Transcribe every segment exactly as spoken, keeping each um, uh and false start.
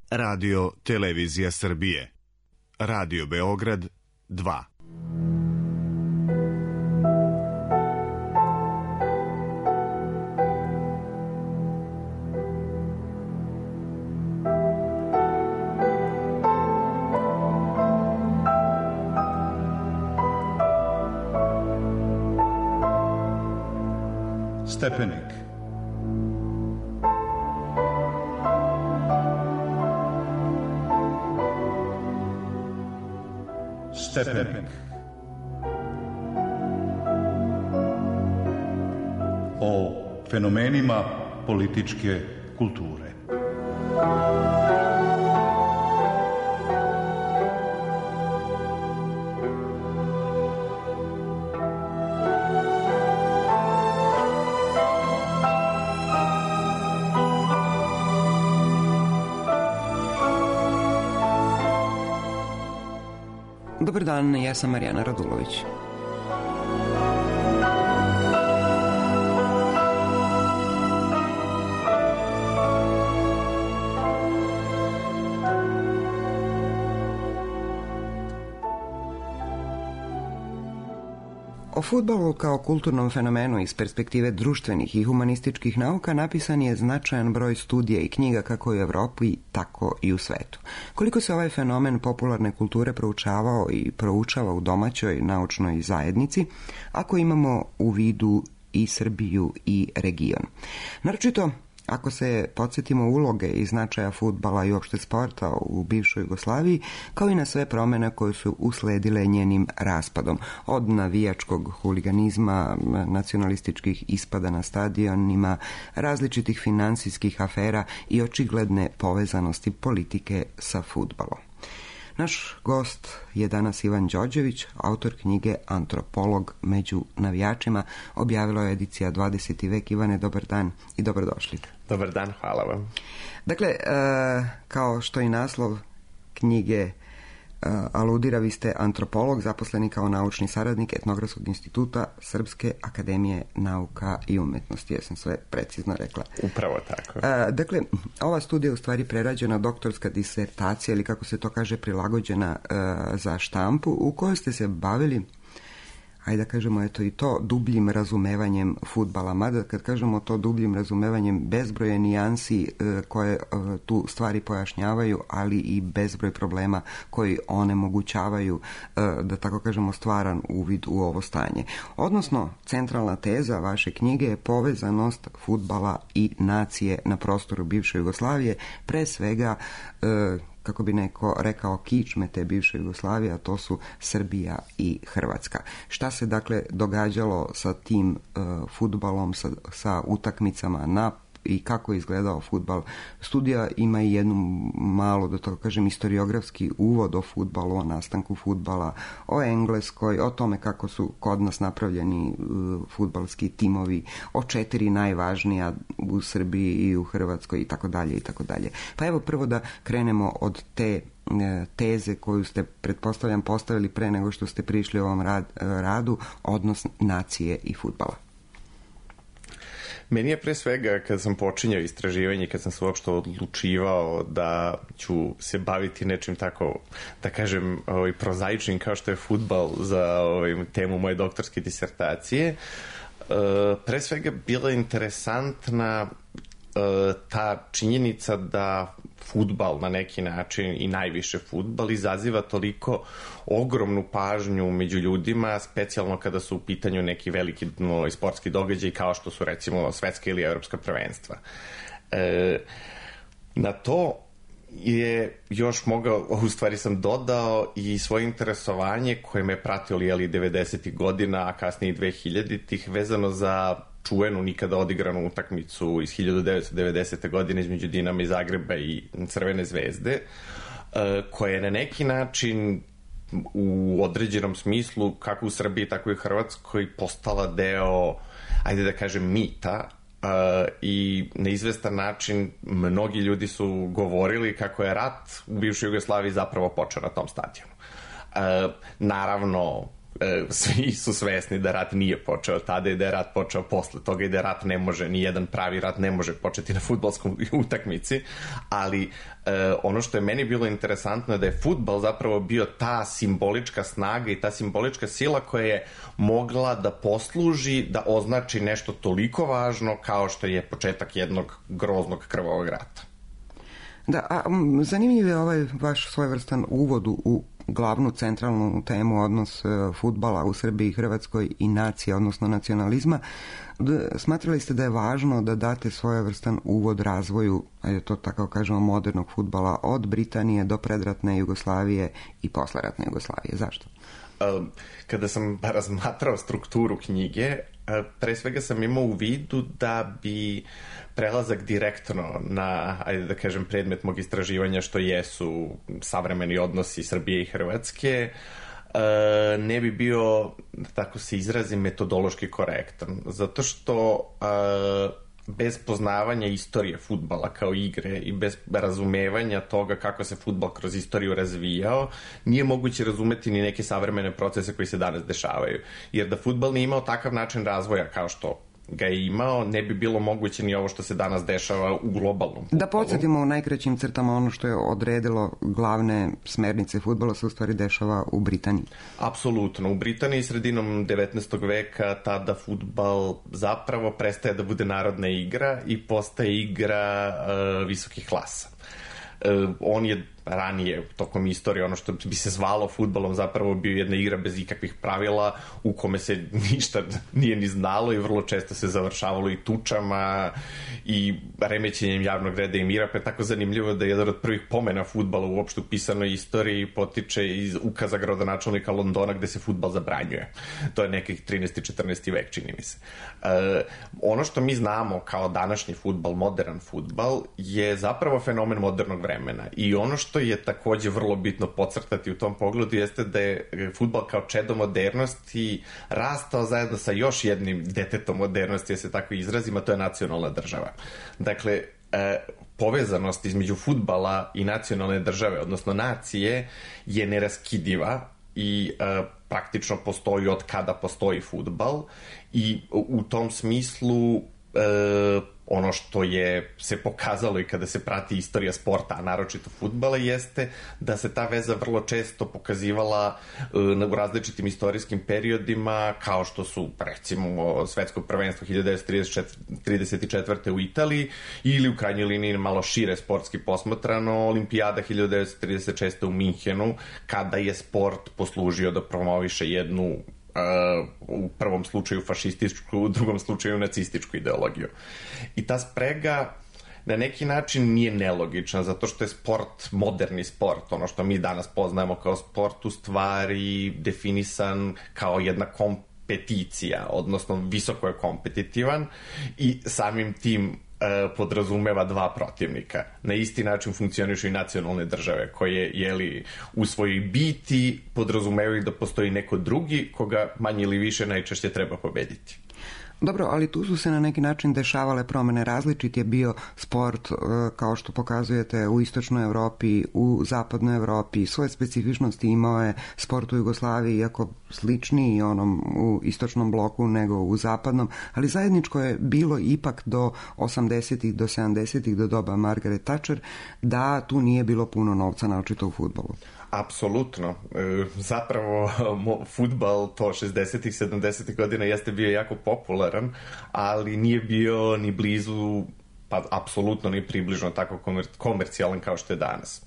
Radio Televizija Srbije. Radio Beograd dva. Stepenik. Stepenik. O fenomenima političke kulture. Dobar dan, ja sam Marijana Radulović. O fudbalu kao kulturnom fenomenu iz perspektive društvenih i humanističkih nauka napisan je značajan broj studija i knjiga kako u Evropi, tako i u svetu. Koliko se ovaj fenomen popularne kulture proučavao i proučava u domaćoj naučnoj zajednici, ako imamo u vidu i Srbiju i region. Naročito, ako se podsjetimo uloge i značaja fudbala i uopšte sporta u bivšoj Jugoslaviji, kao i na sve promjene koje su usledile njenim raspadom, od navijačkog huliganizma, nacionalističkih ispada na stadionima, različitih finansijskih afera i očigledne povezanosti politike sa fudbalom. Naš gost je danas Ivan Đorđević, autor knjige Antropolog među navijačima. Objavila je edicija dvadeseti vek. Ivane, dobar dan i dobrodošli. Dobar dan, hvala vam. Dakle, kao što i naslov knjige aludira, vi ste antropolog, zaposleni kao naučni saradnik Etnografskog instituta Srpske akademije nauka i umetnosti. Ja sam sve precizno rekla. Upravo tako. Dakle, ova studija je u stvari prerađena doktorska disertacija, ili kako se to kaže, prilagođena za štampu, u kojoj ste se bavili, ajde da kažemo, eto i to, dubljim razumevanjem fudbala. Mada kad kažemo to dubljim razumevanjem, bezbroje nijansi koje tu stvari pojašnjavaju, ali i bezbroj problema koji onemogućavaju, da tako kažemo, stvaran uvid u ovo stanje. Odnosno, centralna teza vaše knjige je povezanost fudbala i nacije na prostoru bivše Jugoslavije, pre svega kako bi neko rekao, kičme te bivše Jugoslavije, a to su Srbija i Hrvatska. Šta se dakle događalo sa tim uh, fudbalom, sa, sa utakmicama na i kako je izgledao fudbal? Studija ima i jednu malo, da tako kažem, historiografski uvod o fudbalu, o nastanku fudbala, o Engleskoj, o tome kako su kod nas napravljeni uh, fudbalski timovi, o četiri najvažnija u Srbiji i u Hrvatskoj i tako dalje i tako dalje. Pa evo prvo da krenemo od te teze koju ste, pretpostavljam, postavili pre nego što ste prišli u ovom rad, radu, odnos nacije i fudbala. Meni je pre svega, kad sam počinjao istraživanje, kad sam se uopšte odlučivao da ću se baviti nečim tako, da kažem, ovaj, prozaičnim kao što je fudbal za ovaj, temu moje doktorske disertacije, pre svega bila interesantna ta činjenica da fudbal na neki način i najviše fudbal izaziva toliko ogromnu pažnju među ljudima, specijalno kada su u pitanju neki veliki no, sportski događaj kao što su recimo svetska ili evropska prvenstva. E, na to je još mogao, u stvari sam dodao i svoje interesovanje koje me pratilo jeli devedesetih godina, a kasnije i dvehiljaditih, vezano za čuvenu nikada odigranu utakmicu iz hiljadu devetsto devedesete. godine između Dinama iz Zagreba i Crvene zvezde, koja je na neki način u određenom smislu, kako u Srbiji, tako i u Hrvatskoj, postala deo, ajde da kažem, mita, i na izvestan način mnogi ljudi su govorili kako je rat u bivšoj Jugoslaviji zapravo počeo na tom stadionu. Naravno, svi su svesni da rat nije počeo tada i da je rat počeo posle toga i da rat ne može, ni jedan pravi rat ne može početi na fudbalskom utakmici, ali ono što je meni bilo interesantno je da je fudbal zapravo bio ta simbolička snaga i ta simbolička sila koja je mogla da posluži da označi nešto toliko važno kao što je početak jednog groznog krvavog rata. Da, a zanimljiv je ovaj vaš svojevrstan uvod u glavnu centralnu temu odnos fudbala u Srbiji i Hrvatskoj i nacije, odnosno nacionalizma. Smatrali ste da je važno da date svojevrstan uvod razvoju, ajde to tako kažemo, modernog fudbala od Britanije do predratne Jugoslavije i posleratne Jugoslavije. Zašto? Kada sam razmatrao strukturu knjige, pre svega sam imao u vidu da bi prelazak direktno na, ajde da kažem, predmet mog istraživanja, što jesu savremeni odnosi Srbije i Hrvatske, ne bi bio, tako se izrazim, metodološki korektan. Zato što bez poznavanja istorije fudbala kao igre i bez razumevanja toga kako se fudbal kroz istoriju razvijao, nije moguće razumeti ni neke savremene procese koji se danas dešavaju. Jer da fudbal nije imao takav način razvoja kao što ga je imao, ne bi bilo moguće ni ovo što se danas dešava u globalnom fudbalu. Da podsjetimo u najkraćim crtama, ono što je odredilo glavne smernice fudbala se u stvari dešava u Britaniji. Apsolutno. U Britaniji sredinom devetnaestog veka tada fudbal zapravo prestaje da bude narodna igra i postaje igra uh, visokih klasa. Uh, on je ranije, tokom istorije, ono što bi se zvalo fudbalom zapravo bio jedna igra bez ikakvih pravila u kome se ništa nije ni znalo i vrlo često se završavalo i tučama i remećenjem javnog reda i mira, pa je tako zanimljivo da je jedan od prvih pomena fudbala uopšte u pisanoj istoriji potiče iz ukaza gradonačelnika Londona gde se fudbal zabranjuje. To je nekih trinaesti četrnaesti vek, čini mi se. E, ono što mi znamo kao današnji fudbal, modern fudbal, je zapravo fenomen modernog vremena i ono što je takođe vrlo bitno podcrtati u tom pogledu jeste da je fudbal kao čedo modernosti rastao zajedno sa još jednim detetom modernosti, ja se tako izrazim, a to je nacionalna država. Dakle, e, povezanost između fudbala i nacionalne države, odnosno nacije, je neraskidiva i e, praktično postoji od kada postoji fudbal i u tom smislu e, ono što je se pokazalo i kada se prati istorija sporta, a naročito fudbala, jeste da se ta veza vrlo često pokazivala u različitim istorijskim periodima, kao što su, recimo, svetsko prvenstvo hiljadu devetsto trideset četvrte u Italiji ili u krajnjoj liniji malo šire sportski posmatrano olimpijada hiljadu devetsto trideset šeste u Minhenu, kada je sport poslužio da promoviše jednu Uh, u prvom slučaju fašističku, u drugom slučaju nacističku ideologiju. I ta sprega na neki način nije nelogična, zato što je sport moderni sport, ono što mi danas poznajemo kao sport u stvari definisan kao jedna kompeticija, odnosno visoko je kompetitivan i samim tim podrazumeva dva protivnika. Na isti način funkcionišu i nacionalne države koje, jeli, u svojoj biti podrazumevaju da postoji neko drugi koga manje ili više najčešće treba pobediti. Dobro, ali tu su se na neki način dešavale promene. Različit je bio sport, kao što pokazujete, u istočnoj Evropi, u zapadnoj Evropi. Svoje specifičnosti imao je sport u Jugoslaviji, iako sličniji onom u istočnom bloku nego u zapadnom, ali zajedničko je bilo ipak do osamdesetih, do sedamdesetih, do doba Margaret Thatcher, da tu nije bilo puno novca, naročito u fudbalu. Apsolutno. Zapravo, fudbal to šezdesetih, sedamdesetih godina jeste bio jako popularan, ali nije bio ni blizu, pa apsolutno ni približno tako komer- komercijalan kao što je danas.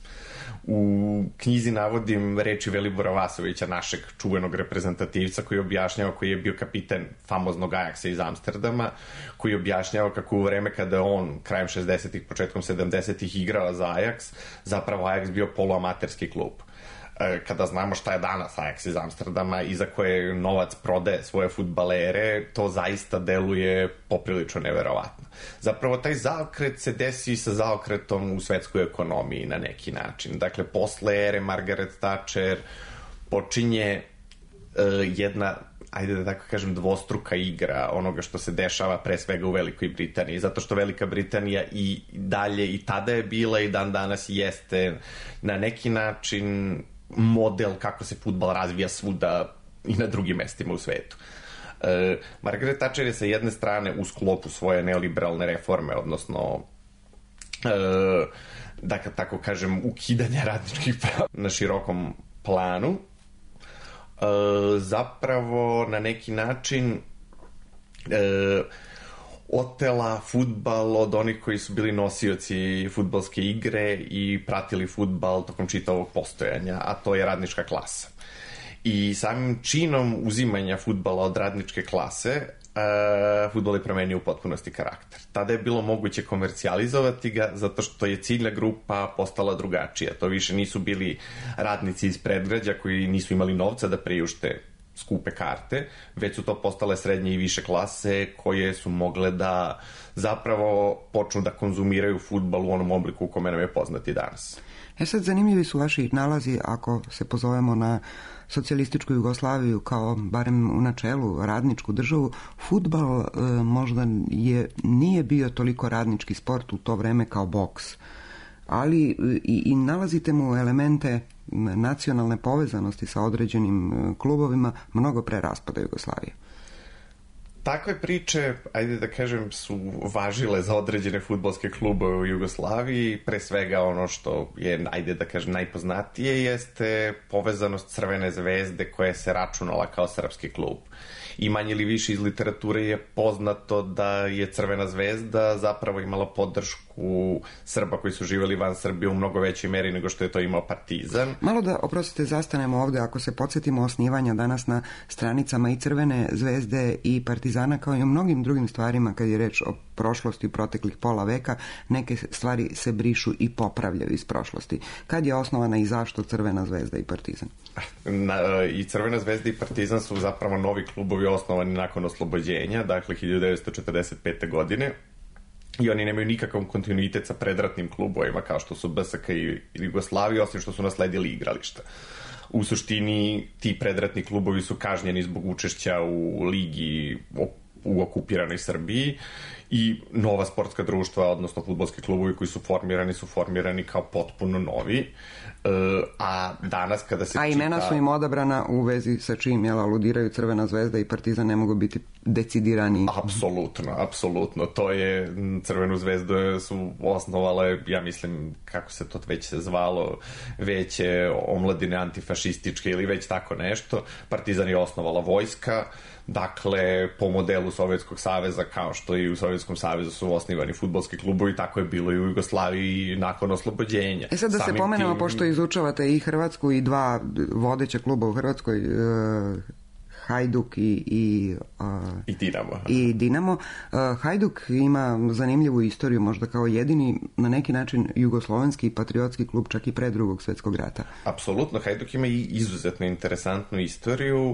U knjizi navodim reči Velibora Vasovića, našeg čuvenog reprezentativca, koji objašnjava, koji je bio kapiten famoznog Ajaksa iz Amsterdama, koji objašnjava kako u vreme kada on krajem šezdesetih, početkom sedamdesetih igrao za Ajaks, zapravo Ajaks bio poluamaterski klub. Kada znamo šta je danas Ajax iz Amsterdama i za koje novac prodaje svoje fudbalere, to zaista deluje poprilično neverovatno. Zapravo taj zaokret se desi sa zaokretom u svetskoj ekonomiji na neki način. Dakle, posle ere Margaret Thatcher počinje uh, jedna, ajde da tako kažem, dvostruka igra onoga što se dešava pre svega u Velikoj Britaniji, zato što Velika Britanija i dalje i tada je bila i dan danas jeste na neki način model kako se fudbal razvija svuda i na drugim mestima u svetu. E, Margaret Thatcher je sa jedne strane u sklopu svoje neoliberalne reforme, odnosno e, da kad tako kažem ukidanja radničkih prava na širokom planu, e, zapravo na neki način e, otela fudbal od onih koji su bili nosioci fudbalske igre i pratili fudbal tokom čitavog postojanja, a to je radnička klasa. I samim činom uzimanja fudbala od radničke klase, Uh, fudbal je promenio u potpunosti karakter. Tada je bilo moguće komercijalizovati ga zato što je ciljna grupa postala drugačija. To više nisu bili radnici iz predgrađa koji nisu imali novca da priušte skupe karte, već su to postale srednje i više klase koje su mogle da zapravo počnu da konzumiraju fudbal u onom obliku u kome nam je poznati danas. E sad, zanimljivi su vaši nalazi ako se pozovemo na socijalističku Jugoslaviju kao barem u načelu radničku državu. Fudbal e, možda je, nije bio toliko radnički sport u to vreme kao boks, ali i, i nalazite mu elemente nacionalne povezanosti sa određenim klubovima mnogo pre raspada Jugoslavije. Takve priče, ajde da kažem, su važile za određene fudbalske klubove u Jugoslaviji. Pre svega ono što je, ajde da kažem, najpoznatije jeste povezanost Crvene zvezde koja se računala kao srpski klub. I manje ili više iz literature je poznato da je Crvena zvezda zapravo imala podršku Srba koji su živjeli van Srbije u mnogo većoj meri nego što je to imao Partizan. Malo da, oprostite, zastanemo ovde, ako se podsjetimo osnivanja danas na stranicama i Crvene zvezde i Partizana, kao i o mnogim drugim stvarima, kad je reč o prošlosti u proteklih pola veka, neke stvari se brišu i popravljaju iz prošlosti. Kad je osnovana i zašto Crvena zvezda i Partizan? Na, I Crvena zvezda i Partizan su zapravo novi klubovi osnovani nakon oslobođenja, dakle hiljadu devetsto četrdeset pete. godine. I oni nemaju nikakav kontinuitet sa predratnim klubovima kao što su B S K i Jugoslavija, osim što su nasledili igrališta. U suštini, ti predratni klubovi su kažnjeni zbog učešća u ligi u okupiranoj Srbiji i nova sportska društva, odnosno fudbalski klubovi koji su formirani, su formirani kao potpuno novi. E, a danas kada se A čita... imena su im odabrana u vezi sa čim, jel, aludiraju Crvena zvezda i Partizan, ne mogu biti decidirani. Apsolutno, apsolutno. To je, Crvenu zvezdu su osnovale, ja mislim, kako se to već se zvalo, veće omladine antifašističke ili već tako nešto. Partizan je osnovala vojska, dakle, po modelu Sovjetskog saveza, kao što i u Sovjetskom savezu su osnivani fudbalski klubovi, tako je bilo i u Jugoslaviji nakon oslobođenja. E sad da Samim se pomenemo, tim... pošto izučavate i Hrvatsku i dva vodeća kluba u Hrvatskoj, uh, Hajduk i, i, uh, I Dinamo. I Dinamo. Uh, Hajduk ima zanimljivu istoriju, možda kao jedini na neki način jugoslovenski i patriotski klub čak i pre Drugog svjetskog rata. Apsolutno, Hajduk ima i izuzetno interesantnu istoriju.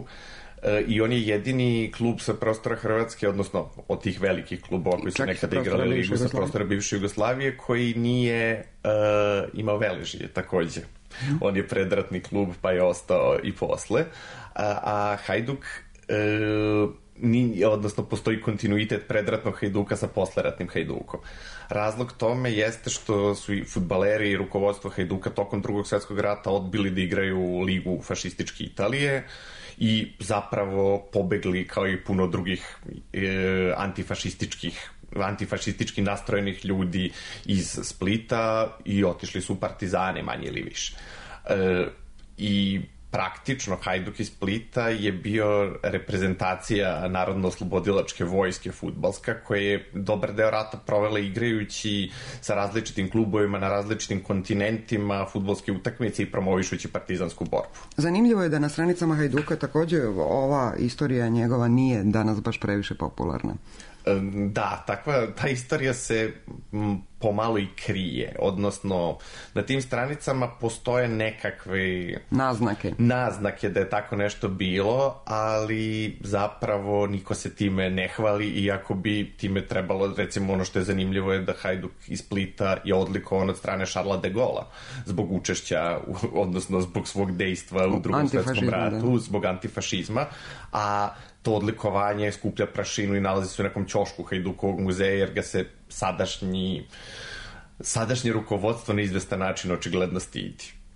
I on je jedini klub sa prostora Hrvatske, odnosno od tih velikih klubova koji su nekada igrali ligu sa prostora bivše Jugoslavije, koji nije uh, imao Veležije takođe. Mm. On je predratni klub pa je ostao i posle. A, a Hajduk, uh, ni, odnosno postoji kontinuitet predratnog Hajduka sa posleratnim Hajdukom. Razlog tome jeste što su i fudbaleri i rukovodstvo Hajduka tokom Drugog svjetskog rata odbili da igraju ligu fašističke Italije i zapravo pobegli kao i puno drugih e, antifašističkih antifašistički nastrojenih ljudi iz Splita i otišli su u Partizane manje ili više. E, I praktično Hajduk iz Splita je bio reprezentacija Narodno-oslobodilačke vojske fudbalska koja je dobar deo rata provela igrajući sa različitim klubovima na različitim kontinentima fudbalske utakmice i promovišući partizansku borbu. Zanimljivo je da na stranicama Hajduka takođe ova istorija njegova nije danas baš previše popularna. Da, takva, ta istorija se m, pomalo i krije, odnosno na tim stranicama postoje nekakve naznake. naznake da je tako nešto bilo, ali zapravo niko se time ne hvali, iako bi time trebalo, recimo ono što je zanimljivo je da Hajduk iz Splita je odlikovan od strane Šarla de Gola zbog učešća, odnosno zbog svog dejstva u Drugom svjetskom ratu, da. Zbog antifašizma, a to odlikovanje skuplja prašinu i nalazi se u nekom ćošku Hajdukovog muzeja, jer ga se sadašnji, sadašnje rukovodstvo na izvestan način očigledno stidi.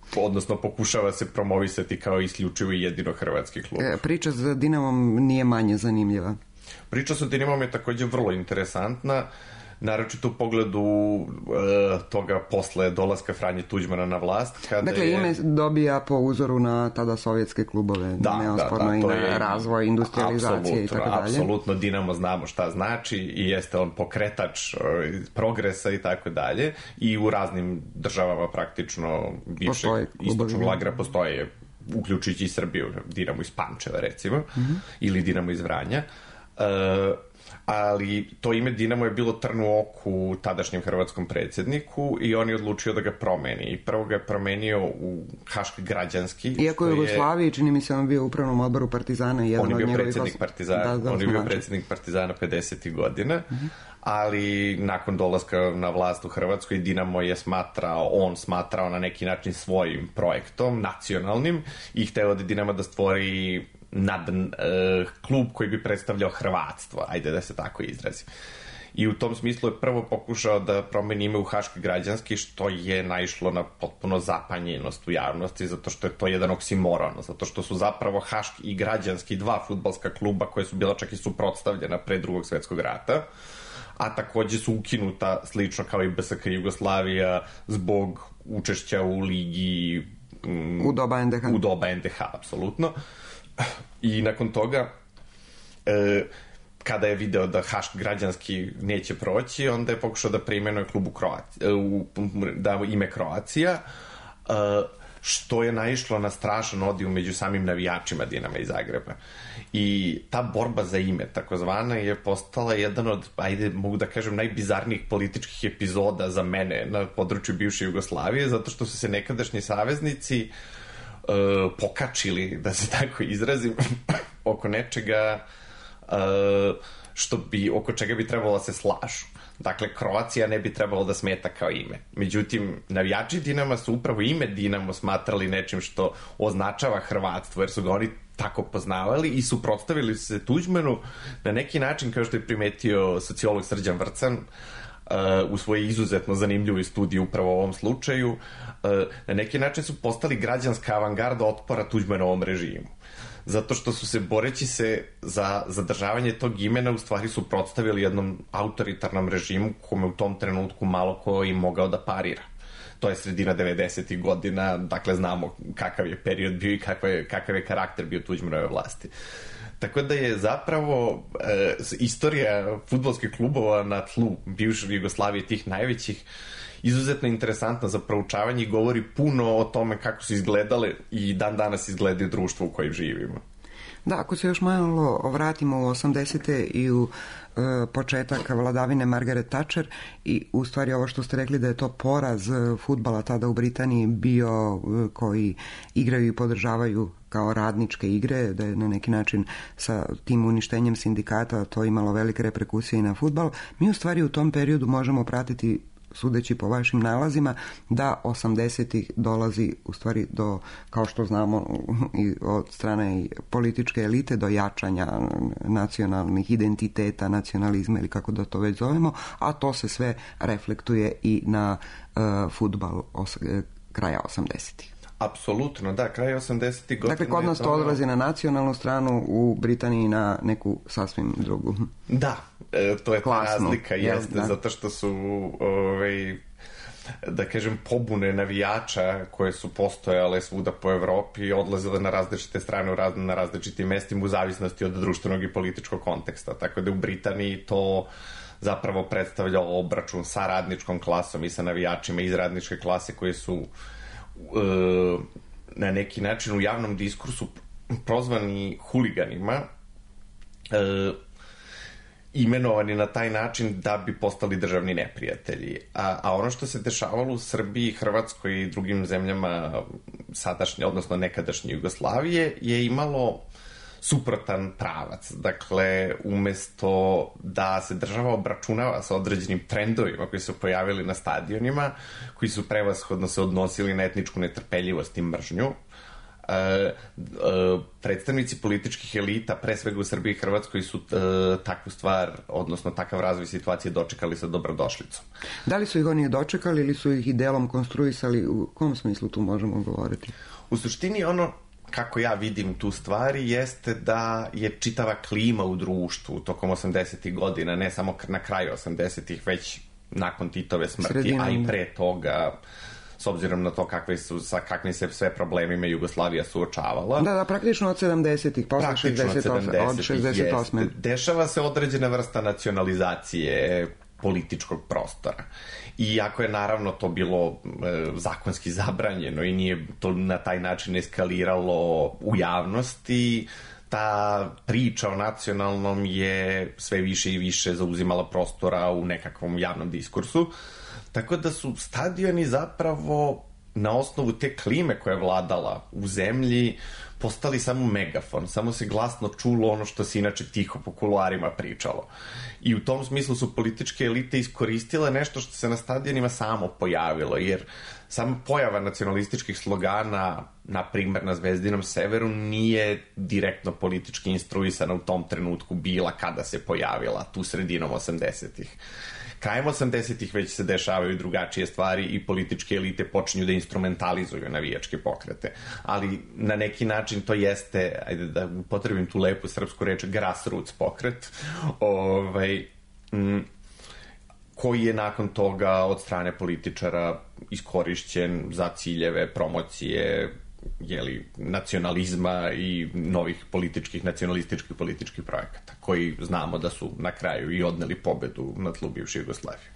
odnosno pokušava se promovisati kao isključivo i jedino hrvatski klub. E, priča sa Dinamom nije manje zanimljiva. Priča sa Dinamom je također vrlo interesantna, naročito u pogledu e, toga posle dolaska Franje Tuđmana na vlast. Kada dakle, je... ime dobija po uzoru na tada sovjetske klubove, da, neosporno da, da, i na je razvoj, industrializacije i tako dalje. Apsolutno, Dinamo znamo šta znači i jeste on pokretač progresa i tako dalje. I u raznim državama praktično bivšeg istočnog lagera postoje, uključujući i Srbiju, Dinamo iz Pančeva recimo, mm-hmm. ili Dinamo iz Vranja. E, ali to ime Dinamo je bilo trn u oku tadašnjem hrvatskom predsjedniku i on je odlučio da ga promeni. I prvo ga je promenio u Haški građanski. Iako je u Jugoslaviji, čini mi se, on bio u upravnom odboru Partizana i jedan od njegovih... On je bio predsjednik Partizana, da, da, on je bio predsjednik Partizana pedesetih godina, mm-hmm. ali nakon dolaska na vlast u Hrvatskoj Dinamo je smatrao, on smatrao na neki način svojim projektom, nacionalnim, i hteo da Dinamo da stvori nad uh, klub koji bi predstavljao hrvatstvo, ajde da se tako izrazim. I u tom smislu je prvo pokušao da promeni ime u Haški građanski, što je naišlo na potpuno zapanjenost u javnosti, zato što je to jedan oksimoron, zato što su zapravo Haški i građanski dva fudbalska kluba koje su bila čak i suprotstavljena pre drugog svjetskog rata, a takođe su ukinuta slično kao i B S K Jugoslavija zbog učešća u ligi mm, u doba N D H. U doba N D H, apsolutno. I nakon toga, e, kada je video da Haški građanski neće proći, onda je pokušao da preimenuje klubu Kroacija, u, da ime Kroacija, e, što je naišlo na strašan odijum među samim navijačima Dinama iz Zagreba. I ta borba za ime, takozvana, je postala jedan od, ajde, mogu da kažem, najbizarnijih političkih epizoda za mene na području bivše Jugoslavije, zato što su se nekadašnji saveznici Uh, pokačili, da se tako izrazim, oko nečega uh, što bi, oko čega bi trebalo da se slažu. Dakle, Kroacija ne bi trebalo da smeta kao ime. Međutim, navijači Dinama su upravo ime Dinamo smatrali nečim što označava hrvatstvo, jer su ga oni tako poznavali i suprotstavili se Tuđmanu na neki način, kao što je primetio sociolog Srđan Vrcan, Uh, u svojoj izuzetno zanimljivoj studiji upravo u ovom slučaju, uh, na neki način su postali građanska avangarda otpora Tuđmanovom režimu. Zato što su se, boreći se za zadržavanje tog imena, u stvari suprotstavili jednom autoritarnom režimu kome u tom trenutku malo ko im mogao da parira. To je sredina devedesetih godina, dakle znamo kakav je period bio i kakav je, kakav je karakter bio Tuđmanove vlasti. Tako da je zapravo e, istorija fudbalskih klubova na tlu bivše Jugoslavije, tih najvećih, izuzetno interesantna za proučavanje i govori puno o tome kako su izgledale i dan danas izgledaju društvo u kojem živimo. Da, ako se još malo vratimo u osamdesete i u e, početak vladavine Margaret Thatcher i u stvari ovo što ste rekli da je to poraz fudbala tada u Britaniji bio e, koji igraju i podržavaju kao radničke igre, da je na neki način sa tim uništenjem sindikata to imalo velike reperkusije i na fudbal. Mi u stvari u tom periodu možemo pratiti, sudeći po vašim nalazima, da osamdesetih dolazi u stvari do, kao što znamo i od strane političke elite, do jačanja nacionalnih identiteta, nacionalizma ili kako da to već zovemo, a to se sve reflektuje i na uh, fudbal os, kraja osamdesetih. Apsolutno, da, kraj osamdesetih godina. Dakle, kod nas to odlazi na nacionalnu stranu, u Britaniji na neku sasvim drugu. Da, e, to je ta razlika, ja, jeste, da. Zato što su, ovaj, da kažem, pobune navijača koje su postojale svuda po Evropi odlazile na različite strane, na različitim mestima u zavisnosti od društvenog i političkog konteksta. Tako da u Britaniji to zapravo predstavlja obračun sa radničkom klasom i sa navijačima iz radničke klase koji su na neki način u javnom diskursu prozvani huliganima, e, imenovani na taj način da bi postali državni neprijatelji. A, a ono što se dešavalo u Srbiji, Hrvatskoj i drugim zemljama sadašnje, odnosno nekadašnje Jugoslavije, je imalo suprotan pravac. Dakle, umesto da se država obračunava sa određenim trendovima koji su pojavili na stadionima, koji su prevashodno se odnosili na etničku netrpeljivost i mržnju, e, e, predstavnici političkih elita, pre svega u Srbiji i Hrvatskoj, su e, takvu stvar, odnosno takav razvoj situacije dočekali sa dobrodošlicom. Da li su ih oni dočekali ili su ih i delom konstruisali? U kom smislu tu možemo govoriti? U suštini ono kako ja vidim tu stvari jeste da je čitava klima u društvu tokom osamdesetih godina, ne samo na kraju osamdesetih, već nakon Titove smrti, Sredinom. A i pre toga, s obzirom na to kakve su, sa kakvim se sve problemima Jugoslavija suočavala. Da, da, praktično od sedamdesetih, posle šezdeset osme. Dešava se određena vrsta nacionalizacije političkog prostora. Iako je naravno to bilo e, zakonski zabranjeno i nije to na taj način eskaliralo u javnosti, ta priča o nacionalnom je sve više i više zauzimala prostora u nekakvom javnom diskursu. Tako da su stadioni zapravo na osnovu te klime koja je vladala u zemlji postali samo megafon, samo se glasno čulo ono što se inače tiho po kuloarima pričalo. I u tom smislu su političke elite iskoristile nešto što se na stadionima samo pojavilo, jer sama pojava nacionalističkih slogana, na primer na Zvezdinom severu, nije direktno politički instruisana u tom trenutku bila kada se pojavila, tu sredinom osamdesetih. Krajem osamdesetih već se dešavaju drugačije stvari i političke elite počinju da instrumentalizuju navijačke pokrete. Ali na neki način to jeste, ajde da upotrebim tu lepu srpsku reč, grassroots pokret, ovaj, m, koji je nakon toga od strane političara iskorišćen za ciljeve promocije jeli, nacionalizma i novih političkih, nacionalističkih političkih projekata, koji znamo da su na kraju i odneli pobedu nad tlu bivše Jugoslavije.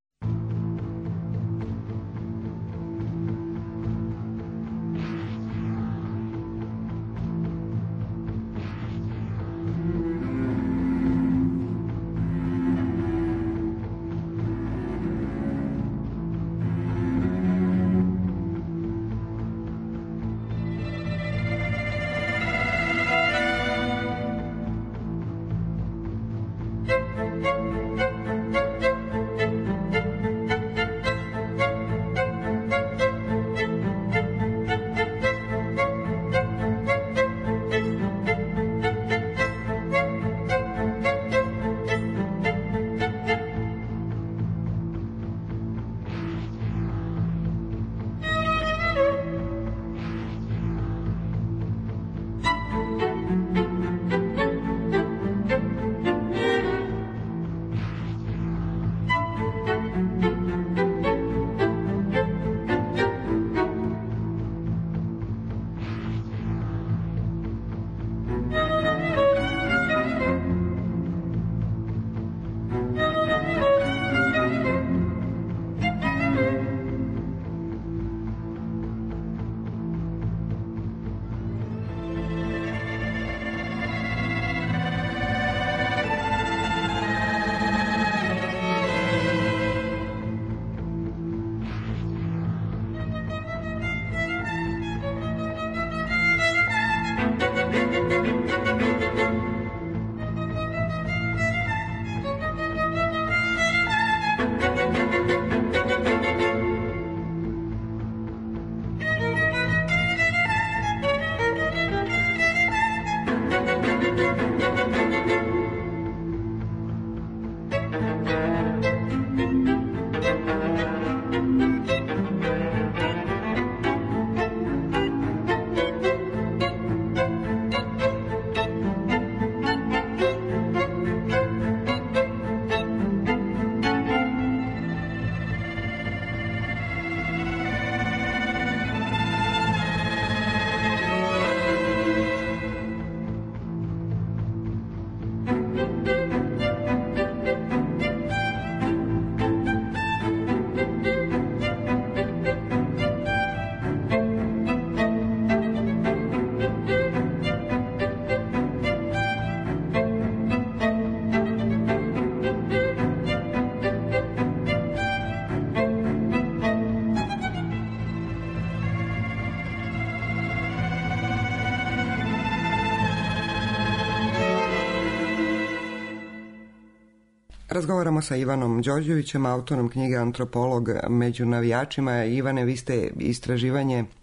Razgovaramo sa Ivanom Đorđevićem, autorom knjige Antropolog među navijačima. Ivane, vi ste istraživanje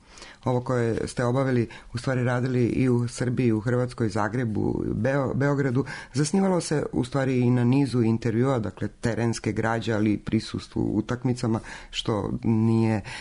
ovo koje ste obavili, u stvari radili i u Srbiji, u Hrvatskoj, Zagrebu, Beo, Beogradu, zasnivalo se u stvari i na nizu intervjua, dakle terenske građe, ali i prisustvu u utakmicama, što nije e,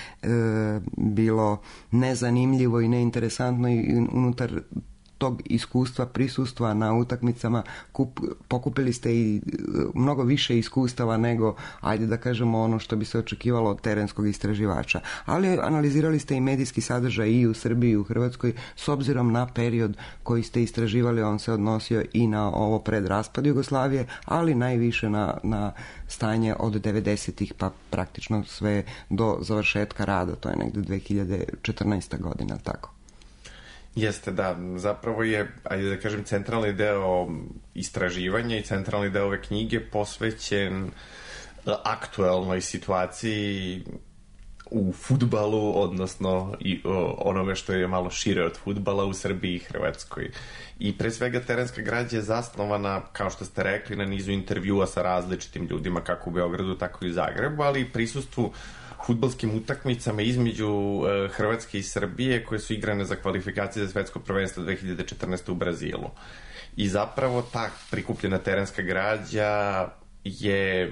bilo nezanimljivo i neinteresantno i unutar tog iskustva, prisustva na utakmicama kup, pokupili ste i mnogo više iskustava nego, ajde da kažemo, ono što bi se očekivalo od terenskog istraživača. Ali analizirali ste i medijski sadržaj i u Srbiji i u Hrvatskoj s obzirom na period koji ste istraživali. On se odnosio i na ovo pred raspad Jugoslavije, ali najviše na, na stanje od devedesetih pa praktično sve do završetka rada, to je negde dve hiljade četrnaesta godina, tako. Jeste, da. Zapravo je, ajde da kažem, centralni deo istraživanja i centralni deo ove knjige posvećen aktuelnoj situaciji u fudbalu, odnosno i onome što je malo šire od fudbala u Srbiji i Hrvatskoj. I pre svega terenska građa je zasnovana, kao što ste rekli, na nizu intervjua sa različitim ljudima, kako u Beogradu, tako i u Zagrebu, ali i prisustvu fudbalskim utakmicama između uh, Hrvatske i Srbije koje su igrane za kvalifikacije za svetsko prvenstvo dve hiljade četrnaeste. u Brazilu. I zapravo ta prikupljena terenska građa je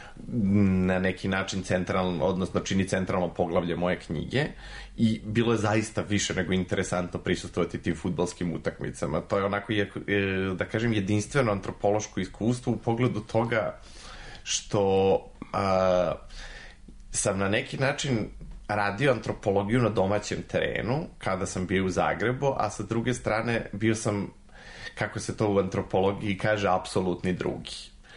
na neki način centralno, odnosno čini centralno poglavlje moje knjige i bilo je zaista više nego interesantno prisustvovati tim fudbalskim utakmicama. To je onako, da kažem, jedinstveno antropološko iskustvo u pogledu toga što a, sam na neki način radio antropologiju na domaćem terenu kada sam bio u Zagrebu, a sa druge strane bio sam, kako se to u antropologiji kaže, apsolutni drugi.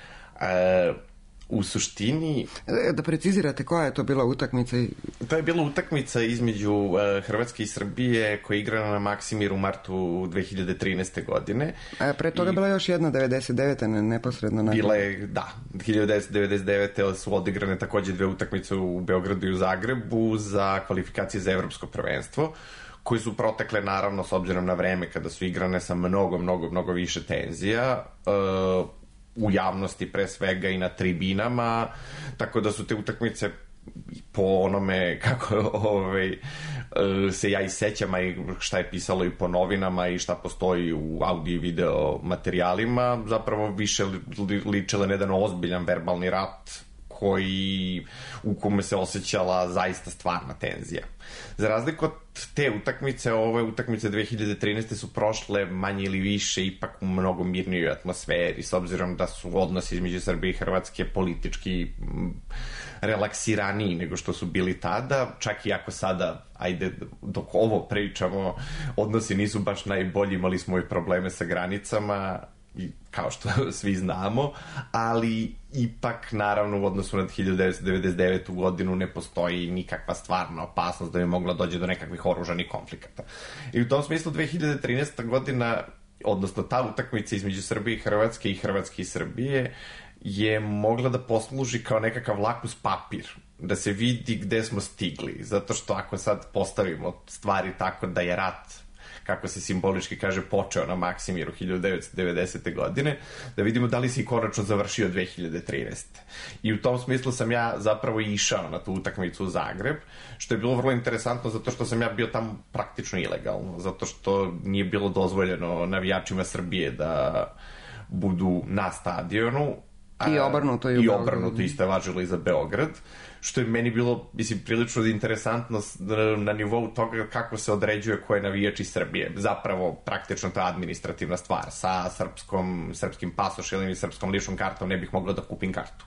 E, u suštini... Da precizirate, koja je to bila utakmica? To je bila utakmica između uh, Hrvatske i Srbije koja je igrana na Maksimiru u martu dve hiljade trinaeste. godine. A pre toga I... bila još jedna devedeset devete. Ne, neposredno nakon. Bila je, da, hiljadu devetsto devedeset devete. su odigrane takođe dve utakmice u Beogradu i u Zagrebu za kvalifikacije za evropsko prvenstvo, koji su protekle, naravno, s obzirom na vreme kada su igrane sa mnogo, mnogo, mnogo više tenzija, uh, u javnosti pre svega i na tribinama, tako da su te utakmice po onome kako ovaj, se ja i sećam, a i šta je pisalo i po novinama i šta postoji u audio i video materijalima, zapravo više ličile na jedan ozbiljan verbalni rat koji, u kome se osjećala zaista stvarna tenzija. Za razliku od te utakmice, ove utakmice dve hiljade trinaeste. su prošle manje ili više ipak u mnogo mirnijoj atmosferi, s obzirom da su odnosi između Srbije i Hrvatske politički relaksiraniji nego što su bili tada, čak i ako sada, ajde, dok ovo pričamo, odnosi nisu baš najbolji, imali smo i probleme sa granicama, i kao što svi znamo, ali ipak, naravno, u odnosu na hiljadu devetsto devedeset devetu. godinu ne postoji nikakva stvarna opasnost da bi mogla dođe do nekakvih oružanih konflikata. I u tom smislu dve hiljade trinaesta. godina, odnosno ta utakmica između Srbije i Hrvatske i Hrvatske i Srbije, je mogla da posluži kao nekakav lakus papir, da se vidi gde smo stigli, zato što ako sad postavimo stvari tako da je rat, kako se simbolički kaže, počeo na Maksimiru hiljadu devetsto devedesete. godine, da vidimo da li se i konačno završio dve hiljade trinaeste. I u tom smislu sam ja zapravo išao na tu utakmicu u Zagreb, što je bilo vrlo interesantno zato što sam ja bio tamo praktično ilegalno, zato što nije bilo dozvoljeno navijačima Srbije da budu na stadionu. I obrnuto i, i obrnuto isto je važilo i za Beograd, što je meni bilo, mislim, prilično interesantno na nivou toga kako se određuje ko je navijač iz Srbije. Zapravo, praktično to je administrativna stvar. Sa srpskom, srpskim pasošem ili srpskom ličnom kartom ne bih mogla da kupim kartu.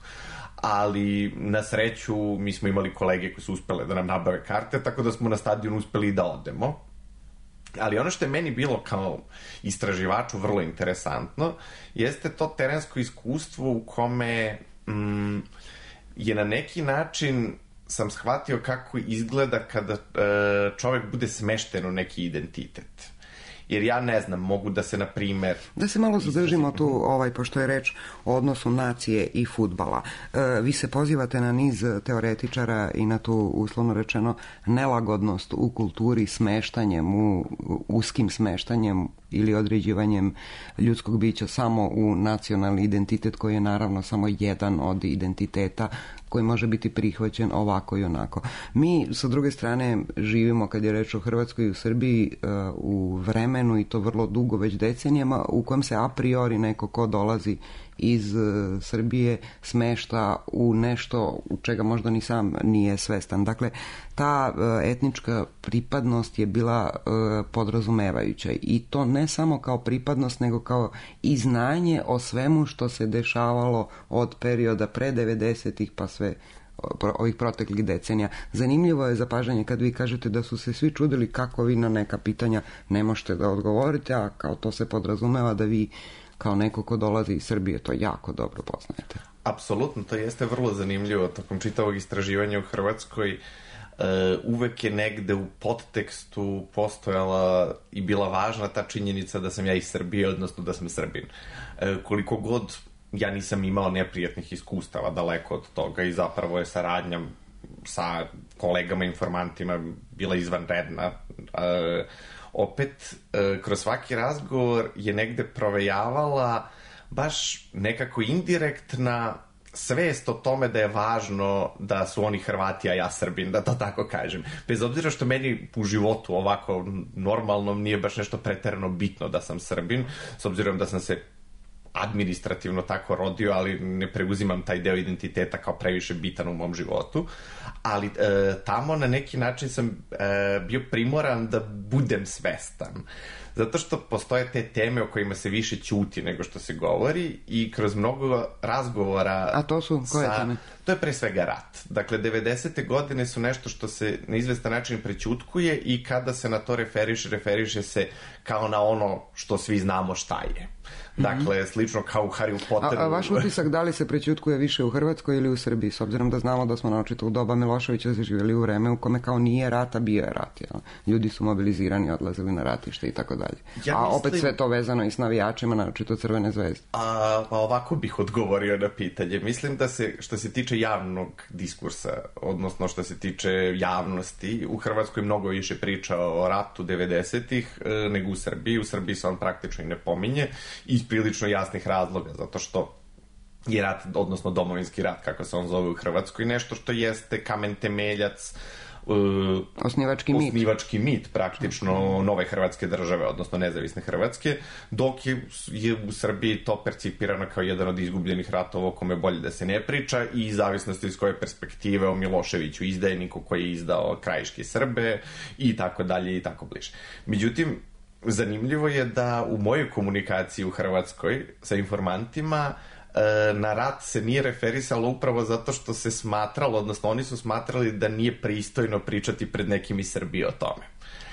Ali, na sreću, mi smo imali kolege koji su uspele da nam nabave karte, tako da smo na stadionu uspeli da odemo. Ali ono što je meni bilo kao istraživaču vrlo interesantno jeste to terensko iskustvo u kome mm, je na neki način sam shvatio kako izgleda kada e, čovek bude smešten u neki identitet. Jer ja ne znam, mogu da se, na primer... Da se malo zadržimo tu, ovaj, pošto je reč o odnosu nacije i fudbala. E, vi se pozivate na niz teoretičara i na tu, uslovno rečeno, nelagodnost u kulturi smeštanjem, u uskim smeštanjem ili određivanjem ljudskog bića samo u nacionalni identitet, koji je naravno samo jedan od identiteta koji može biti prihvaćen ovako i onako. Mi, sa druge strane, živimo, kad je reč o Hrvatskoj i u Srbiji, u vremenu, i to vrlo dugo, već decenijama, u kojem se a priori neko ko dolazi iz Srbije smešta u nešto u čega možda ni sam nije svestan. Dakle, ta etnička pripadnost je bila podrazumevajuća, i to ne samo kao pripadnost, nego kao i znanje o svemu što se dešavalo od perioda pre devedesetih pa sve ovih proteklih decenija. Zanimljivo je zapažanje kad vi kažete da su se svi čudili kako vi na neka pitanja ne možete da odgovorite, a kao to se podrazumeva da vi kao neko ko dolazi iz Srbije to jako dobro poznajete. Apsolutno, to jeste vrlo zanimljivo. Tokom čitavog istraživanja u Hrvatskoj uh, uvek je negde u podtekstu postojala i bila važna ta činjenica da sam ja iz Srbije, odnosno da sam Srbin. Uh, koliko god ja nisam imao neprijatnih iskustava daleko od toga, i zapravo je saradnja sa kolegama informantima bila izvanredna. Uh, opet, uh, kroz svaki razgovor je negde provejavala baš nekako indirektna svest o tome da je važno da su oni Hrvati, a ja Srbin, da to tako kažem. Bez obzira što meni u životu ovako normalnom nije baš nešto preterano bitno da sam Srbin, s obzirom da sam se administrativno tako rodio, ali ne preuzimam taj deo identiteta kao previše bitan u mom životu. Ali e, tamo na neki način sam e, bio primoran da budem svestan. Zato što postoje te teme o kojima se više ćuti nego što se govori, i kroz mnogo razgovora... A to su koje sa, teme? To je pre svega rat. Dakle, devedesete godine su nešto što se na izvestan način prećutkuje, i kada se na to referiše, referiše se kao na ono što svi znamo šta je. Dakle, mm-hmm. slično kao u Harry Potteru. A, a vaš utisak da li se prećutkuje više u Hrvatskoj ili u Srbiji? S obzirom da znamo da smo naočito u doba Miloševića živjeli u vreme u kome kao nije rata, bio je rat. Jel? Ljudi su mobilizirani, odlazili na ratište i tako dalje. Ja a mislim... opet sve to vezano i s navijačima, naočito Crvene zvezde. A, pa ovako bih odgovorio na pitanje. Mislim da se, što se tiče javnog diskursa, odnosno što se tiče javnosti, u Hrvatskoj mnogo više priča o ratu devedesetih nego u Srbiji. U Srbiji se on praktično i ne pominje, iz prilično jasnih razloga, zato što je rat, odnosno domovinski rat, kako se on zove u Hrvatskoj, nešto što jeste kamen temeljac, uh, osnivački mit. Osnivački mit, praktično, nove Hrvatske države, odnosno nezavisne Hrvatske, dok je, je u Srbiji to percipirano kao jedan od izgubljenih ratova o kome bolje da se ne priča, i zavisnosti iz koje perspektive o Miloševiću, izdajniku koji je izdao krajiške Srbe, i tako dalje, i tako bliže. Međutim, zanimljivo je da u mojoj komunikaciji u Hrvatskoj sa informantima na rat se nije referisalo upravo zato što se smatralo, odnosno oni su smatrali da nije pristojno pričati pred nekim iz Srbije o tome.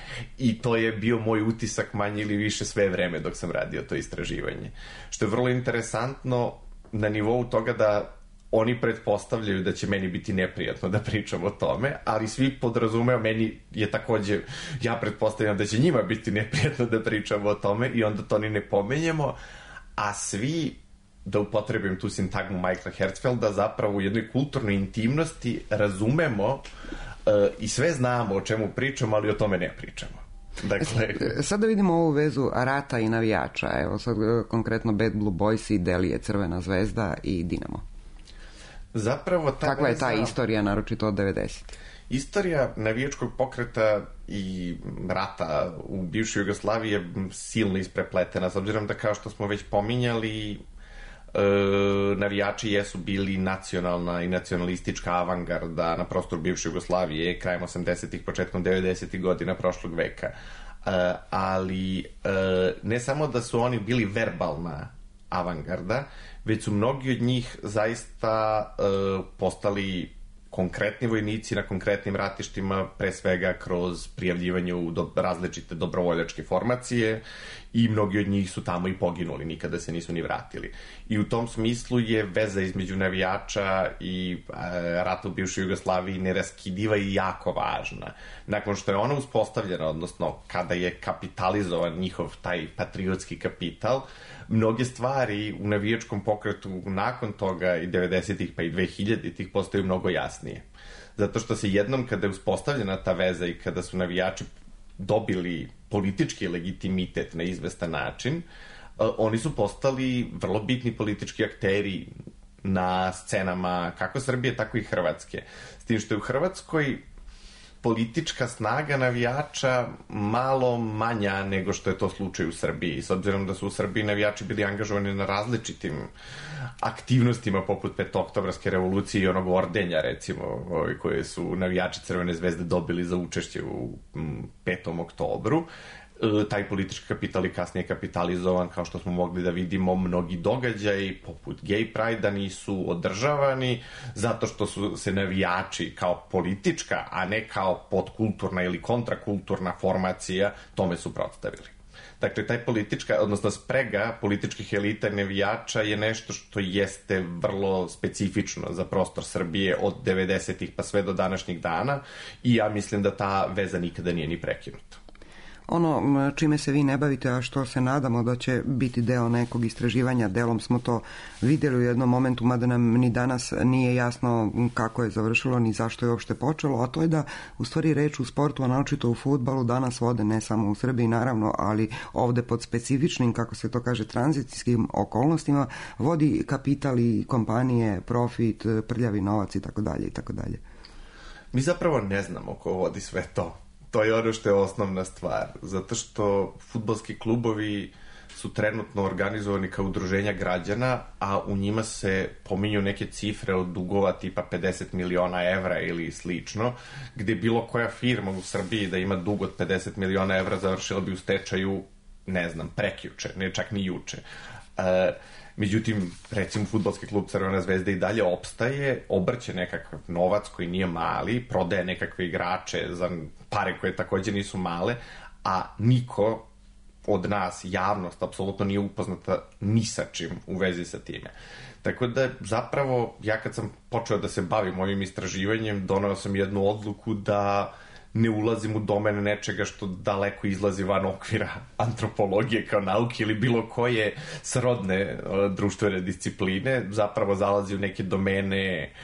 I to je bio moj utisak manje ili više sve vreme dok sam radio to istraživanje. Što je vrlo interesantno na nivou toga da oni pretpostavljaju da će meni biti neprijatno da pričam o tome, ali svi podrazumeo, meni je takođe, ja pretpostavljam da će njima biti neprijatno da pričamo o tome, i onda to ni ne pomenjemo, a svi, da upotrebim tu sintagmu Michaela Herzfelda, zapravo u jednoj kulturnoj intimnosti razumemo uh, i sve znamo o čemu pričamo, ali o tome ne pričamo. Dakle... Sada vidimo ovu vezu rata i navijača. Evo sad konkretno Bad Blue Boys i Delije, Crvena zvezda i Dinamo. Zapravo ta kakva veza... je ta istorija, naročito od devedesetih? Istorija navijačkog pokreta i rata u bivšoj Jugoslaviji je silno isprepletena, s obzirom da, kao što smo već pominjali, e, navijači jesu bili nacionalna i nacionalistička avangarda na prostoru bivše Jugoslavije krajem osamdesetih, početkom devedesetih godina prošlog veka. E, ali e, ne samo da su oni bili verbalna avangarda, već su mnogi od njih zaista e, postali konkretni vojnici na konkretnim ratištima, pre svega kroz prijavljivanje u do, različite dobrovoljačke formacije, i mnogi od njih su tamo i poginuli, nikada se nisu ni vratili. I u tom smislu je veza između navijača i e, rata u bivšoj Jugoslaviji neraskidiva i jako važna. Nakon što je ona uspostavljena, odnosno kada je kapitalizovan njihov taj patriotski kapital, mnoge stvari u navijačkom pokretu nakon toga i devedesetih pa i dvehiljaditih postaju mnogo jasnije. Zato što se jednom kada je uspostavljena ta veza i kada su navijači dobili politički legitimitet na izvestan način, oni su postali vrlo bitni politički akteri na scenama kako Srbije, tako i Hrvatske. S tim što je u Hrvatskoj politička snaga navijača malo manja nego što je to slučaj u Srbiji. S obzirom da su u Srbiji navijači bili angažovani na različitim aktivnostima poput petooktobarske revolucije i onog ordenja, recimo, koje su navijači Crvene zvezde dobili za učešće u petom oktobru. Taj politički kapital je kasnije kapitalizovan, kao što smo mogli da vidimo, mnogi događaji poput Gay Pride-a nisu održavani zato što su se navijači kao politička, a ne kao podkulturna ili kontrakulturna formacija tome suprotstavili. Dakle, taj politička, odnosno sprega političkih elita navijača je nešto što jeste vrlo specifično za prostor Srbije od devedesetih pa sve do današnjih dana i ja mislim da ta veza nikada nije ni prekinuta. Ono čime se vi ne bavite, a što se nadamo da će biti deo nekog istraživanja, delom smo to vidjeli u jednom momentu, mada nam ni danas nije jasno kako je završilo, ni zašto je uopšte počelo, a to je da u stvari reč u sportu, a naročito u fudbalu, danas vode ne samo u Srbiji naravno, ali ovde pod specifičnim, kako se to kaže, tranzicijskim okolnostima, vodi kapital i kompanije, profit, prljavi novac i tako dalje i tako dalje. Mi zapravo ne znamo ko vodi sve to. To je ono što je osnovna stvar, zato što fudbalski klubovi su trenutno organizovani kao udruženja građana, a u njima se pominju neke cifre od dugova tipa pedeset miliona evra ili slično, gde bilo koja firma u Srbiji da ima dug od pedeset miliona evra završila bi u stečaju, ne znam, prekjuče, ne čak ni juče. E, Međutim, recimo, fudbalski klub Crvena zvezda i dalje opstaje, obrće nekakav novac koji nije mali, prodaje nekakve igrače za pare koje takođe nisu male, a niko od nas, javnost, apsolutno nije upoznata ni sa čim u vezi sa time. Tako da, zapravo, ja kad sam počeo da se bavim ovim istraživanjem, doneo sam jednu odluku da ne ulazim u domene nečega što daleko izlazi van okvira antropologije kao nauke ili bilo koje srodne društvene discipline, zapravo zalazi u neke domene e,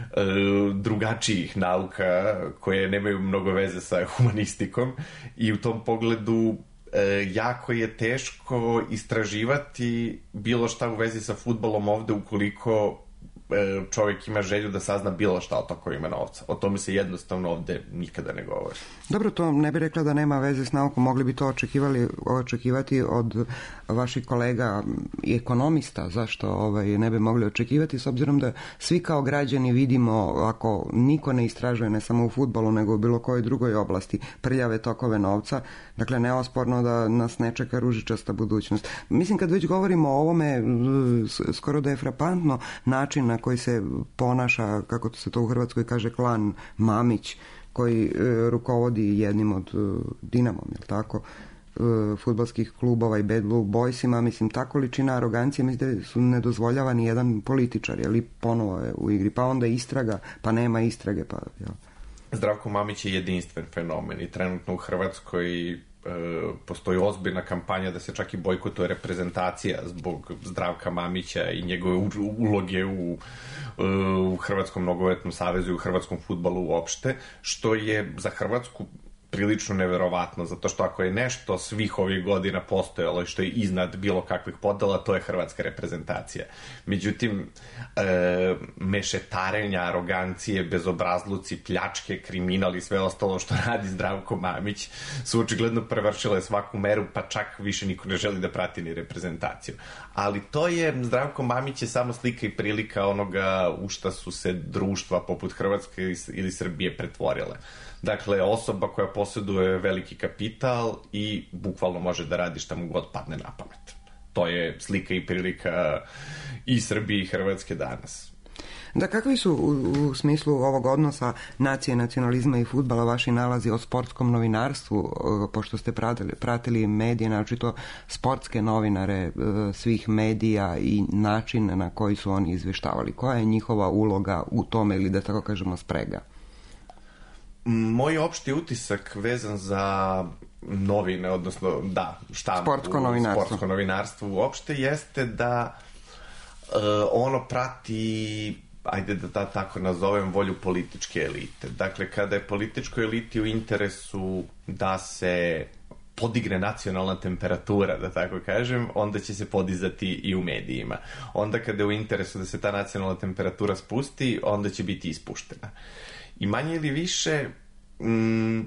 drugačijih nauka koje nemaju mnogo veze sa humanistikom i u tom pogledu e, jako je teško istraživati bilo šta u vezi sa fudbalom ovde ukoliko čovjek ima želju da sazna bilo šta o tokovima novca. O tome se jednostavno ovde nikada ne govori. Dobro, to ne bi rekla da nema veze s naukom. Mogli bi to očekivali, očekivati od vaših kolega i ekonomista. Zašto ovaj, ne bi mogli očekivati, s obzirom da svi kao građani vidimo, ako niko ne istražuje ne samo u fudbalu, nego u bilo kojoj drugoj oblasti, prljave tokove novca, dakle neosporno da nas ne čeka ružičasta budućnost. Mislim, kad već govorimo o ovome, skoro da je frapantno način na koji se ponaša, kako se to u Hrvatskoj kaže, klan Mamić, koji e, rukovodi jednim od e, Dinamom, je li tako, e, fudbalskih klubova i Bad Blue Boysima. Mislim, ta količina arogancije, mislim da su nedozvoljava ni jedan političar, je li ponovo je u igri, pa onda istraga, pa nema istrage, pa... Ja. Zdravko Mamić je jedinstven fenomen i trenutno u Hrvatskoj postoji ozbiljna kampanja da se čak i bojkotuje reprezentacija zbog Zdravka Mamića i njegove uloge u, u Hrvatskom nogometnom savezu i u hrvatskom fudbalu uopšte, što je za Hrvatsku prilično neverovatno, zato što ako je nešto svih ovih godina postojalo i što je iznad bilo kakvih podela, to je hrvatska reprezentacija. Međutim, e, mešetarenja, arogancije, bezobrazluci, pljačke, kriminal i sve ostalo što radi Zdravko Mamić su očigledno prevršile svaku meru, pa čak više niko ne želi da prati ni reprezentaciju. Ali to je, Zdravko Mamić je samo slika i prilika onoga u šta su se društva poput Hrvatske ili Srbije pretvorile. Dakle, osoba koja posjeduje veliki kapital i bukvalno može da radi šta mu god padne na pamet. To je slika i prilika i Srbije i Hrvatske danas. Da, kakvi su u, u smislu ovog odnosa nacije, nacionalizma i fudbala vaši nalazi o sportskom novinarstvu, pošto ste pratili, pratili medije, naročito sportske novinare svih medija i način na koji su oni izveštavali? Koja je njihova uloga u tome, ili da tako kažemo sprega? Moj opšti utisak vezan za novine, odnosno da, štampu, sportsko novinarstvo. sportsko novinarstvo uopšte jeste da uh, ono prati, ajde da, da tako nazovem, volju političke elite. Dakle, kada je političkoj eliti u interesu da se podigne nacionalna temperatura, da tako kažem, onda će se podizati i u medijima. Onda kada je u interesu da se ta nacionalna temperatura spusti, onda će biti ispuštena. I manje ili više, mm,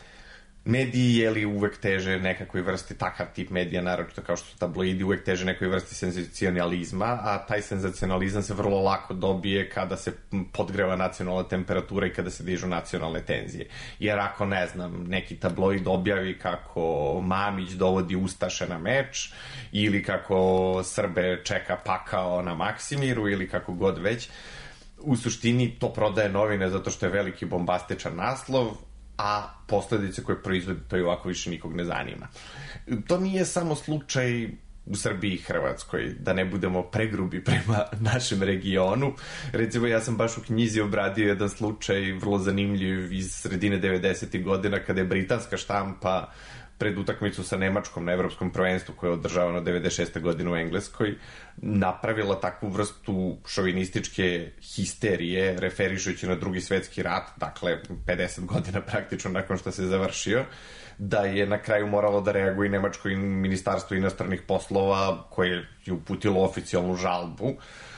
mediji, jeli, uvek teže nekakvoj vrsti, takav tip medija, naročito kao što su tabloidi, uvek teže nekoj vrsti senzacionalizma, a taj senzacionalizam se vrlo lako dobije kada se podgreva nacionalna temperatura i kada se dižu nacionalne tenzije. Jer ako, ne znam, neki tabloid objavi kako Mamić dovodi Ustaše na meč, ili kako Srbe čeka pakao na Maksimiru, ili kako god već, u suštini to prodaje novine zato što je veliki bombastičan naslov, a posledice koje proizvode to i ovako više nikog ne zanima. To nije samo slučaj u Srbiji i Hrvatskoj, da ne budemo pregrubi prema našem regionu. Recimo, ja sam baš u knjizi obradio jedan slučaj vrlo zanimljiv iz sredine devedesetih godina, kada je britanska štampa pred utakmicu sa Nemačkom na evropskom prvenstvu koje je održavano devedeset šeste godine u Engleskoj, napravila takvu vrstu šovinističke histerije, referišujući na Drugi svetski rat, dakle pedeset godina praktično nakon što se završio, da je na kraju moralo da reaguje Nemačko ministarstvo inostranih poslova, koje je uputilo oficijalnu žalbu,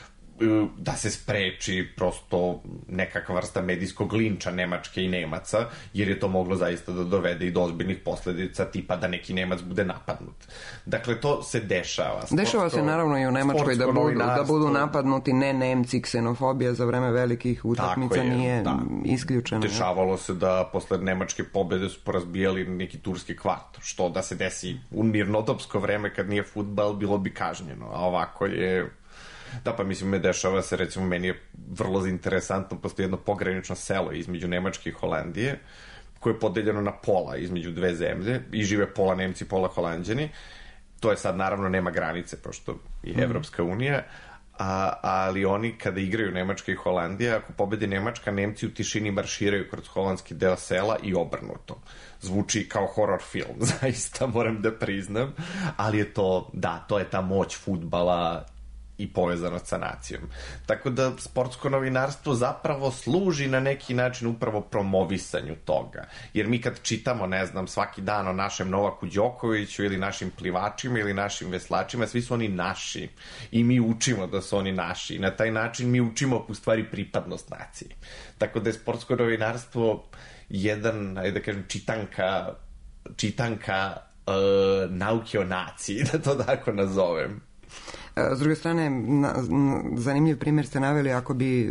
da se spreči prosto nekakva vrsta medijskog linča Nemačke i Nemaca, jer je to moglo zaista da dovede i do ozbiljnih posledica, tipa da neki Nemac bude napadnut. Dakle, to se dešava. Sportsko, dešava se naravno i u Nemačkoj da budu, da budu napadnuti ne Nemci, ksenofobija za vreme velikih utakmica je, nije da. isključena. Dešavalo se da posle nemačke pobede su porazbijali neki turski kvart, što da se desi u mirnodopsko vreme kad nije fudbal, bilo bi kažnjeno, a ovako je... Da, pa mislim, me dešava se, recimo, meni je vrlo interesantno, postoji jedno pogranično selo između Nemačke i Holandije, koje je podeljeno na pola između dve zemlje i žive pola Nemci, pola Holanđani. To je sad, naravno, nema granice, pošto je Evropska unija, a, ali oni, kada igraju Nemačka i Holandija, ako pobedi Nemačka, Nemci u tišini marširaju kroz holandski deo sela i obrnuto. Zvuči kao horror film, zaista, moram da priznam, ali je to, da, to je ta moć fudbala i povezanost sa nacijom. Tako da sportsko novinarstvo zapravo služi na neki način upravo promovisanju toga. Jer mi kad čitamo, ne znam, svaki dan o našem Novaku Đokoviću ili našim plivačima ili našim veslačima, svi su oni naši. I mi učimo da su oni naši. I na taj način mi učimo u stvari pripadnost naciji. Tako da je sportsko novinarstvo jedan, ajde da kažem, čitanka, čitanka uh, nauke o naciji, da to tako nazovem. S druge strane, na, na, zanimljiv primjer ste naveli, ako bi e,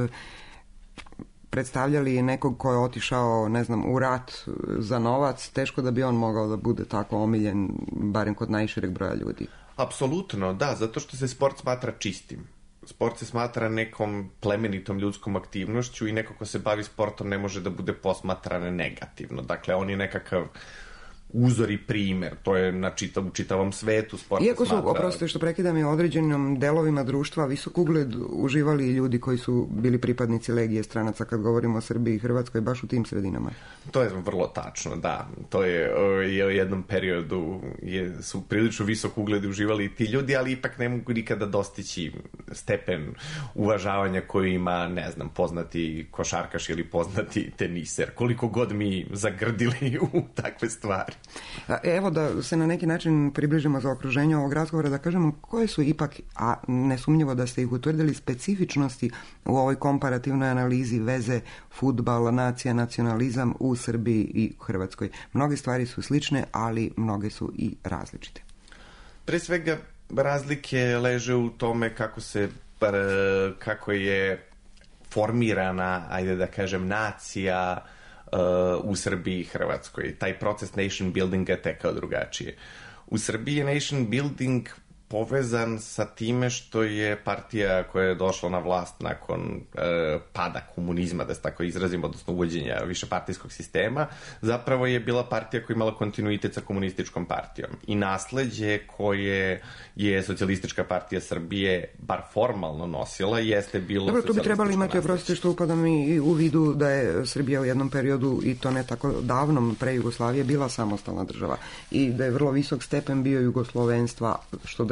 predstavljali nekog ko je otišao, ne znam, u rat za novac, teško da bi on mogao da bude tako omiljen, barem kod najšireg broja ljudi. Apsolutno, da, zato što se sport smatra čistim. Sport se smatra nekom plemenitom ljudskom aktivnošću i neko ko se bavi sportom ne može da bude posmatran negativno. Dakle, on je nekakav uzor i primer, to je na čitav, u čitavom svetu sport. Iako su, smatra... oprostite što prekidam, i određenim delovima društva visok ugled uživali ljudi koji su bili pripadnici Legije stranaca, kad govorimo o Srbiji i Hrvatskoj, baš u tim sredinama. To je vrlo tačno, da. To je, je u jednom periodu je, su prilično visok ugled uživali i ti ljudi, ali ipak ne mogu nikada dostići stepen uvažavanja koji ima, ne znam, poznati košarkaš ili poznati teniser. Koliko god mi zagrdili u takve stvari. Evo da se na neki način približimo za okruženje ovog razgovora, da kažemo koje su ipak, a nesumnjivo da ste ih utvrdili, specifičnosti u ovoj komparativnoj analizi veze fudbal, nacija, nacionalizam u Srbiji i Hrvatskoj. Mnoge stvari su slične, ali mnoge su i različite. Pre svega, razlike leže u tome kako se, kako je formirana, ajde da kažem, nacija u Srbiji i Hrvatskoj. Taj proces nation buildinga je tekao drugačije. U Srbiji je nation building povezan sa time što je partija koja je došla na vlast nakon e, pada komunizma, da se tako izrazim, odnosno uvođenja višepartijskog sistema, zapravo je bila partija koja imala kontinuitet sa komunističkom partijom. I nasleđe koje je Socijalistička partija Srbije bar formalno nosila jeste bilo... Dobro, tu bi trebali imati, oprostite što upadam i u vidu da je Srbija u jednom periodu, i to ne tako davnom, pre Jugoslavije, bila samostalna država. I da je vrlo visok stepen bio jugoslovenstva, što da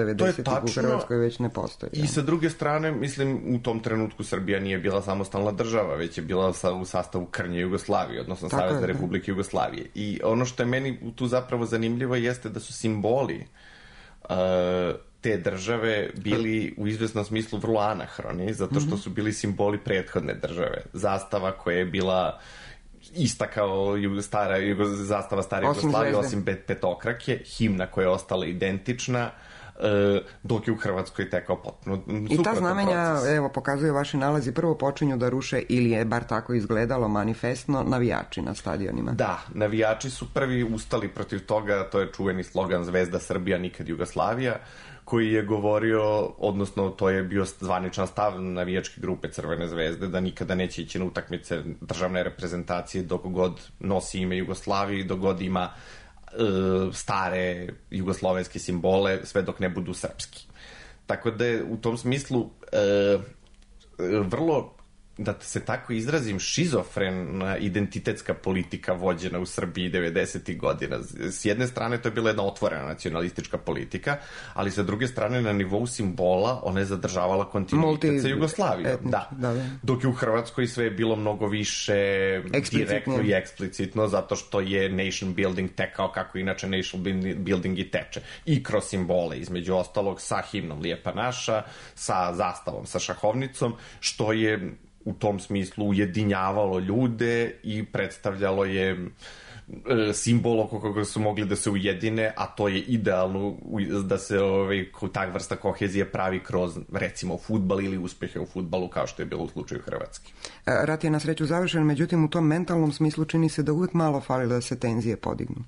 devedesetih u Hrvatskoj već ne postoji. I sa druge strane, mislim, u tom trenutku Srbija nije bila samostalna država, već je bila u sastavu krnje Jugoslavije, odnosno Savezne Republike Jugoslavije. I ono što je meni tu zapravo zanimljivo jeste da su simboli uh, te države bili u izvesnom smislu vrlo anahroni, zato što su bili simboli prethodne države. Zastava koja je bila ista kao stara, zastava stare Jugoslavije, osim petokrake, himna koja je ostala identična, dok je u Hrvatskoj tekao potpuno suprotan proces. I ta znamenja, evo, pokazuju vaši nalazi, prvo počinju da ruše, ili je bar tako izgledalo manifestno, navijači na stadionima. Da, navijači su prvi ustali protiv toga, to je čuveni slogan Zvezda Srbija, nikad Jugoslavija, koji je govorio, odnosno to je bio zvaničan stav navijačke grupe Crvene zvezde, da nikada neće ići na utakmice državne reprezentacije dok god nosi ime Jugoslavije i dok god ima e, stare jugoslovenske simbole, sve dok ne budu srpski. Tako da je u tom smislu e, vrlo, da se tako izrazim, šizofrena identitetska politika vođena u Srbiji devedesetih godina. S jedne strane to je bila jedna otvorena nacionalistička politika, ali sa druge strane na nivou simbola ona je zadržavala kontinuitet sa Jugoslavijom. Da. Da, da. Dok je u Hrvatskoj sve je bilo mnogo više direktno i eksplicitno, zato što je nation building tekao kako inače nation building i teče. I kroz simbole, između ostalog, sa himnom Lijepa naša, sa zastavom, sa šahovnicom, što je u tom smislu ujedinjavalo ljude i predstavljalo je e, simbol oko koga su mogli da se ujedine, a to je idealno da se ovaj, ta vrsta kohezije pravi kroz, recimo, fudbal ili uspehe u fudbalu, kao što je bilo u slučaju Hrvatske. Rat je na sreću završen, međutim u tom mentalnom smislu čini se da uvek malo fali da se tenzije podignu.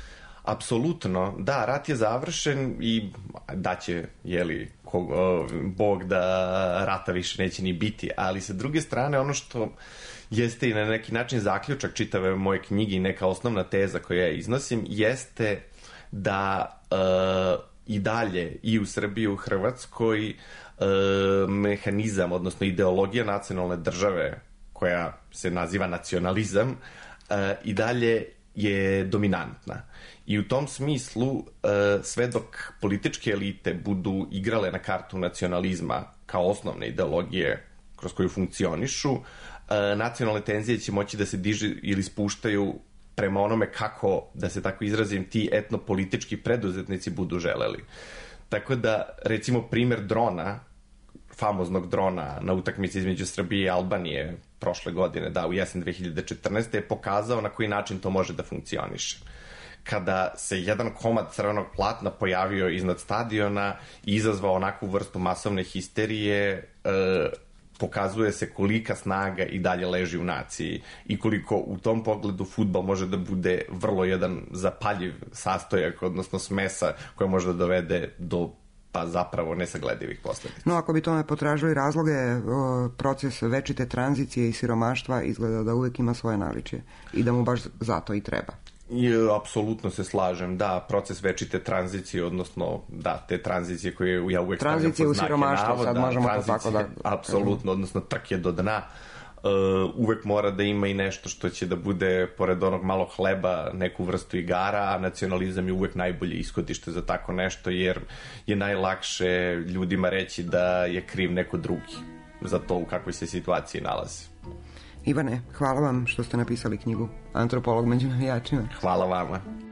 Apsolutno, da, rat je završen i da će, jeli, kog, o, Bog da rata više neće ni biti, ali sa druge strane ono što jeste i na neki način zaključak čitave moje knjige i neka osnovna teza koju ja iznosim, jeste da e, i dalje i u Srbiji i u Hrvatskoj e, mehanizam, odnosno ideologija nacionalne države koja se naziva nacionalizam e, i dalje je dominantna. I u tom smislu, sve dok političke elite budu igrale na kartu nacionalizma kao osnovne ideologije kroz koju funkcionišu, nacionalne tenzije će moći da se diže ili spuštaju prema onome kako, da se tako izrazim, ti etnopolitički preduzetnici budu želeli. Tako da, recimo, primer drona, famoznog drona na utakmici između Srbije i Albanije prošle godine, da, u jesen dve hiljade četrnaeste. je pokazao na koji način to može da funkcioniše. Kada se jedan komad crvenog platna pojavio iznad stadiona i izazvao onakvu vrstu masovne histerije, e, pokazuje se kolika snaga i dalje leži u naciji i koliko u tom pogledu fudbal može da bude vrlo jedan zapaljiv sastojak, odnosno smesa koja može da dovede do pa zapravo nesagledivih posledica. No, ako bi tome potražili razloge, proces večite tranzicije i siromaštva izgleda da uvek ima svoje naličje i da mu baš zato i treba. I, apsolutno se slažem, da, proces večite tranzicije, odnosno, da, te tranzicije koje ja uvek stavljam pod znake navoda, sad možemo to tako da... Apsolutno, odnosno trke do dna, uh, uvek mora da ima i nešto što će da bude, pored onog malog hleba, neku vrstu igara, a nacionalizam je uvek najbolje ishodište za tako nešto, jer je najlakše ljudima reći da je kriv neko drugi za to u kakvoj se situaciji nalazi. Ivane, hvala vam što ste napisali knjigu Antropolog među navijačima. Hvala vama.